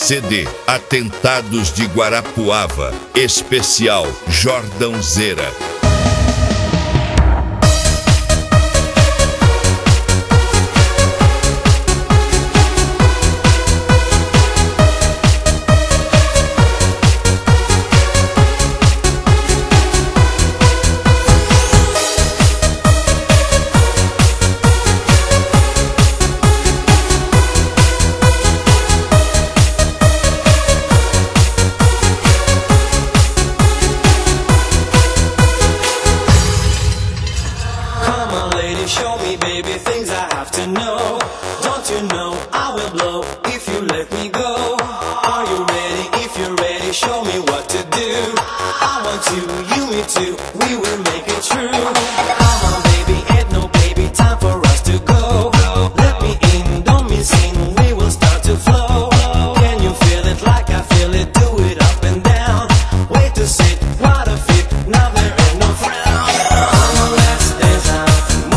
CD Atentados de Guarapuava, especial Jordãozeira. Show me, baby, things I have to know. Don't you know I will blow if you let me go? Are you ready? If you're ready, show me what to do. I want you me too. We will make it true. Come on, baby, ain't no baby, time for us to go. Let me in, don't miss in, we will start to flow. Can you feel it like I feel it? Do it up and down. Wait to sit, what a fit, now there ain't no frown. Come on, let's dance out.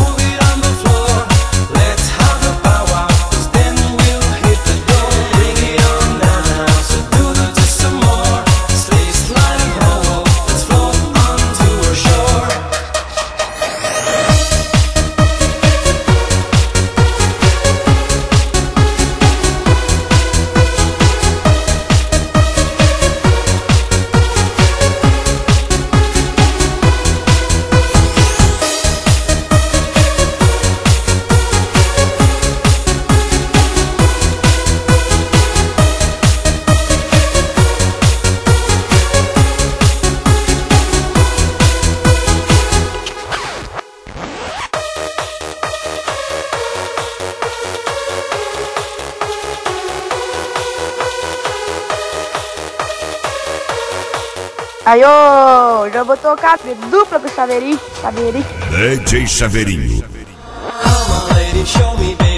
Aí, ô, já vou tocar dupla com o Chaveirinho. DJ Chaveirinho. Come on, lady, show me, baby.